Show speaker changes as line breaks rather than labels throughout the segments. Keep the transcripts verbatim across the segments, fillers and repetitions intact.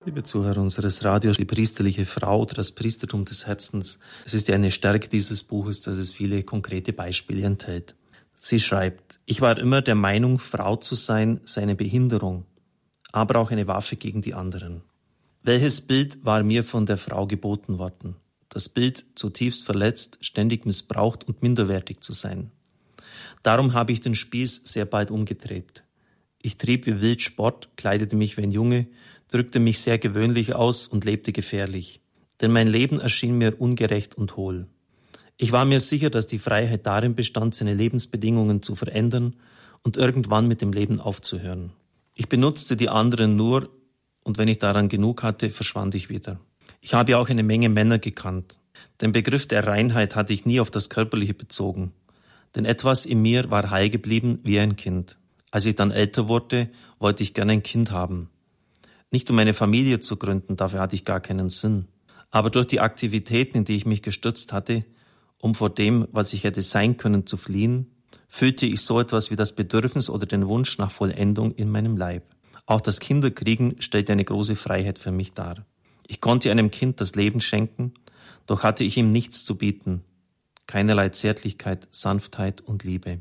Liebe Zuhörer unseres Radios, die priesterliche Frau oder das Priestertum des Herzens. Es ist ja eine Stärke dieses Buches, dass es viele konkrete Beispiele enthält. Sie schreibt, ich war immer der Meinung, Frau zu sein, sei eine Behinderung, aber auch eine Waffe gegen die anderen. Welches Bild war mir von der Frau geboten worden? Das Bild, zutiefst verletzt, ständig missbraucht und minderwertig zu sein. Darum habe ich den Spieß sehr bald umgedreht. Ich trieb wie wild Sport, kleidete mich wie ein Junge, drückte mich sehr gewöhnlich aus und lebte gefährlich. Denn mein Leben erschien mir ungerecht und hohl. Ich war mir sicher, dass die Freiheit darin bestand, seine Lebensbedingungen zu verändern und irgendwann mit dem Leben aufzuhören. Ich benutzte die anderen nur, und wenn ich daran genug hatte, verschwand ich wieder. Ich habe auch eine Menge Männer gekannt. Den Begriff der Reinheit hatte ich nie auf das Körperliche bezogen. Denn etwas in mir war heil geblieben wie ein Kind. Als ich dann älter wurde, wollte ich gerne ein Kind haben. Nicht um eine Familie zu gründen, dafür hatte ich gar keinen Sinn. Aber durch die Aktivitäten, in die ich mich gestürzt hatte, um vor dem, was ich hätte sein können, zu fliehen, fühlte ich so etwas wie das Bedürfnis oder den Wunsch nach Vollendung in meinem Leib. Auch das Kinderkriegen stellte eine große Freiheit für mich dar. Ich konnte einem Kind das Leben schenken, doch hatte ich ihm nichts zu bieten. Keinerlei Zärtlichkeit, Sanftheit und Liebe.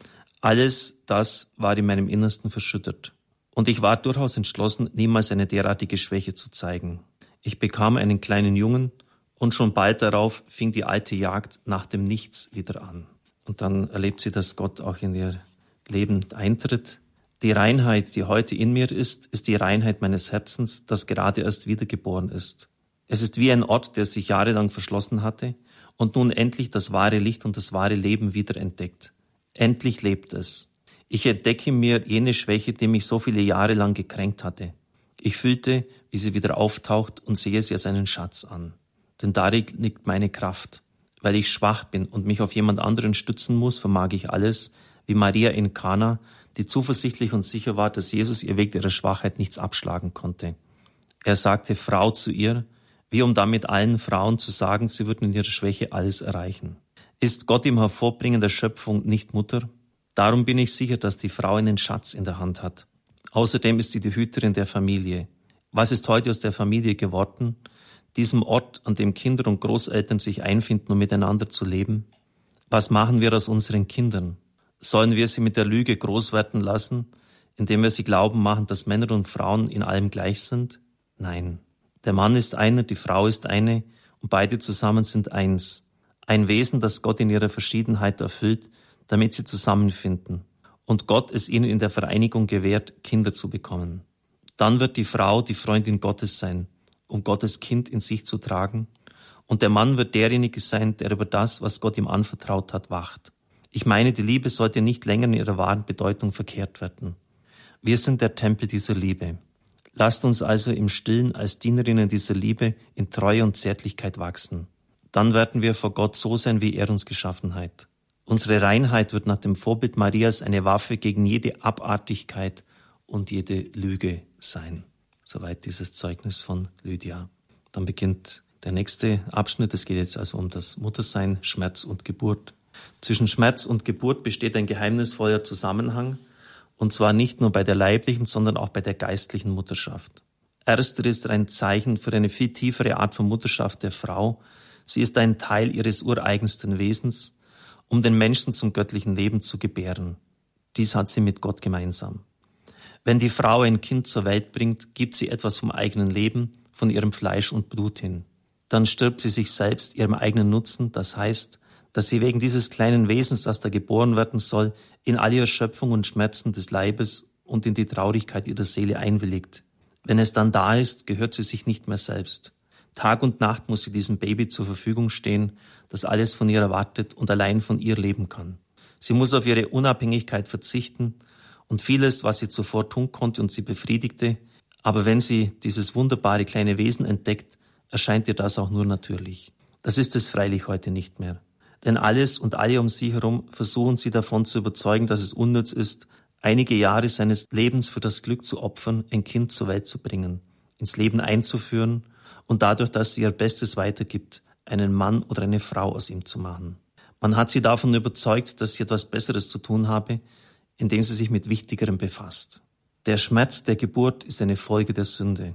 Alles das war in meinem Innersten verschüttet. Und ich war durchaus entschlossen, niemals eine derartige Schwäche zu zeigen. Ich bekam einen kleinen Jungen und schon bald darauf fing die alte Jagd nach dem Nichts wieder an. Und dann erlebt sie, dass Gott auch in ihr Leben eintritt. Die Reinheit, die heute in mir ist, ist die Reinheit meines Herzens, das gerade erst wiedergeboren ist. Es ist wie ein Ort, der sich jahrelang verschlossen hatte und nun endlich das wahre Licht und das wahre Leben wiederentdeckt. Endlich lebt es. Ich entdecke mir jene Schwäche, die mich so viele Jahre lang gekränkt hatte. Ich fühlte, wie sie wieder auftaucht und sehe sie als einen Schatz an. Denn darin liegt meine Kraft. Weil ich schwach bin und mich auf jemand anderen stützen muss, vermag ich alles, wie Maria in Kana, die zuversichtlich und sicher war, dass Jesus ihr wegen ihrer Schwachheit nichts abschlagen konnte. Er sagte Frau zu ihr, wie um damit allen Frauen zu sagen, sie würden in ihrer Schwäche alles erreichen. Ist Gott im Hervorbringen der Schöpfung nicht Mutter? Darum bin ich sicher, dass die Frau einen Schatz in der Hand hat. Außerdem ist sie die Hüterin der Familie. Was ist heute aus der Familie geworden? Diesem Ort, an dem Kinder und Großeltern sich einfinden, um miteinander zu leben? Was machen wir aus unseren Kindern? Sollen wir sie mit der Lüge groß werden lassen, indem wir sie glauben machen, dass Männer und Frauen in allem gleich sind? Nein. Der Mann ist einer, die Frau ist eine und beide zusammen sind eins. Ein Wesen, das Gott in ihrer Verschiedenheit erfüllt, damit sie zusammenfinden und Gott es ihnen in der Vereinigung gewährt, Kinder zu bekommen. Dann wird die Frau die Freundin Gottes sein, um Gottes Kind in sich zu tragen, und der Mann wird derjenige sein, der über das, was Gott ihm anvertraut hat, wacht. Ich meine, die Liebe sollte nicht länger in ihrer wahren Bedeutung verkehrt werden. Wir sind der Tempel dieser Liebe. Lasst uns also im Stillen als Dienerinnen dieser Liebe in Treue und Zärtlichkeit wachsen. Dann werden wir vor Gott so sein, wie er uns geschaffen hat. Unsere Reinheit wird nach dem Vorbild Marias eine Waffe gegen jede Abartigkeit und jede Lüge sein. Soweit dieses Zeugnis von Lydia. Dann beginnt der nächste Abschnitt. Es geht jetzt also um das Muttersein, Schmerz und Geburt. Zwischen Schmerz und Geburt besteht ein geheimnisvoller Zusammenhang, und zwar nicht nur bei der leiblichen, sondern auch bei der geistlichen Mutterschaft. Erstere ist ein Zeichen für eine viel tiefere Art von Mutterschaft der Frau. Sie ist ein Teil ihres ureigensten Wesens, um den Menschen zum göttlichen Leben zu gebären. Dies hat sie mit Gott gemeinsam. Wenn die Frau ein Kind zur Welt bringt, gibt sie etwas vom eigenen Leben, von ihrem Fleisch und Blut hin. Dann stirbt sie sich selbst ihrem eigenen Nutzen, das heißt, dass sie wegen dieses kleinen Wesens, das da geboren werden soll, in all ihre Schöpfung und Schmerzen des Leibes und in die Traurigkeit ihrer Seele einwilligt. Wenn es dann da ist, gehört sie sich nicht mehr selbst. Tag und Nacht muss sie diesem Baby zur Verfügung stehen, das alles von ihr erwartet und allein von ihr leben kann. Sie muss auf ihre Unabhängigkeit verzichten und vieles, was sie zuvor tun konnte und sie befriedigte, aber wenn sie dieses wunderbare kleine Wesen entdeckt, erscheint ihr das auch nur natürlich. Das ist es freilich heute nicht mehr. Denn alles und alle um sie herum versuchen sie davon zu überzeugen, dass es unnütz ist, einige Jahre seines Lebens für das Glück zu opfern, ein Kind zur Welt zu bringen, ins Leben einzuführen und dadurch, dass sie ihr Bestes weitergibt, einen Mann oder eine Frau aus ihm zu machen. Man hat sie davon überzeugt, dass sie etwas Besseres zu tun habe, indem sie sich mit Wichtigerem befasst. Der Schmerz der Geburt ist eine Folge der Sünde.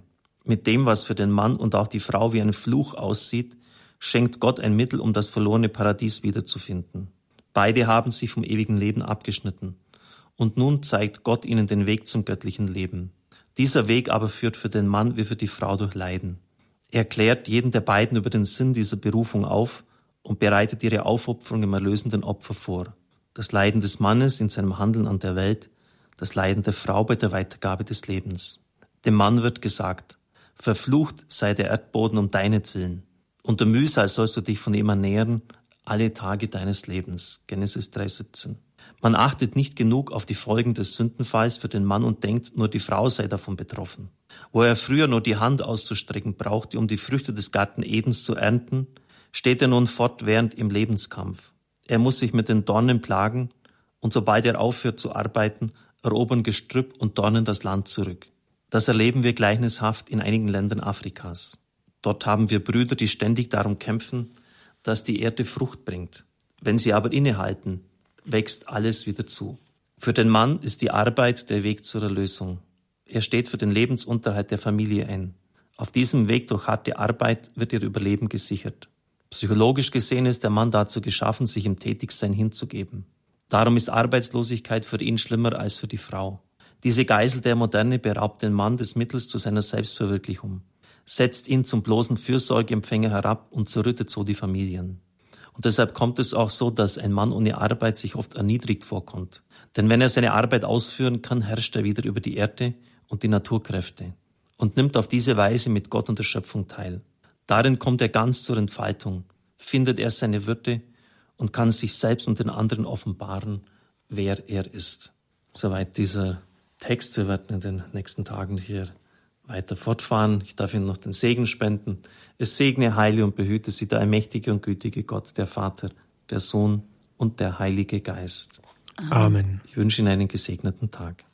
Mit dem, was für den Mann und auch die Frau wie ein Fluch aussieht, schenkt Gott ein Mittel, um das verlorene Paradies wiederzufinden. Beide haben sich vom ewigen Leben abgeschnitten. Und nun zeigt Gott ihnen den Weg zum göttlichen Leben. Dieser Weg aber führt für den Mann wie für die Frau durch Leiden. Er klärt jeden der beiden über den Sinn dieser Berufung auf und bereitet ihre Aufopferung im erlösenden Opfer vor. Das Leiden des Mannes in seinem Handeln an der Welt, das Leiden der Frau bei der Weitergabe des Lebens. Dem Mann wird gesagt: Verflucht sei der Erdboden um deinetwillen. Unter Mühsal sollst du dich von ihm ernähren, alle Tage deines Lebens. Genesis drei siebzehn. Man achtet nicht genug auf die Folgen des Sündenfalls für den Mann und denkt, nur die Frau sei davon betroffen. Wo er früher nur die Hand auszustrecken brauchte, um die Früchte des Garten Edens zu ernten, steht er nun fortwährend im Lebenskampf. Er muss sich mit den Dornen plagen und sobald er aufhört zu arbeiten, erobern Gestrüpp und Dornen das Land zurück. Das erleben wir gleichnishaft in einigen Ländern Afrikas. Dort haben wir Brüder, die ständig darum kämpfen, dass die Erde Frucht bringt. Wenn sie aber innehalten, wächst alles wieder zu. Für den Mann ist die Arbeit der Weg zur Erlösung. Er steht für den Lebensunterhalt der Familie ein. Auf diesem Weg durch harte Arbeit wird ihr Überleben gesichert. Psychologisch gesehen ist der Mann dazu geschaffen, sich im Tätigsein hinzugeben. Darum ist Arbeitslosigkeit für ihn schlimmer als für die Frau. Diese Geisel der Moderne beraubt den Mann des Mittels zu seiner Selbstverwirklichung, setzt ihn zum bloßen Fürsorgeempfänger herab und zerrüttet so die Familien. Und deshalb kommt es auch so, dass ein Mann ohne Arbeit sich oft erniedrigt vorkommt. Denn wenn er seine Arbeit ausführen kann, herrscht er wieder über die Erde und die Naturkräfte und nimmt auf diese Weise mit Gott und der Schöpfung teil. Darin kommt er ganz zur Entfaltung, findet er seine Würde und kann sich selbst und den anderen offenbaren, wer er ist. Soweit dieser Text. Wir werden in den nächsten Tagen hier weiter fortfahren. Ich darf Ihnen noch den Segen spenden. Es segne, heile und behüte Sie der allmächtige und gütige Gott, der Vater, der Sohn und der Heilige Geist.
Amen.
Ich wünsche Ihnen einen gesegneten Tag.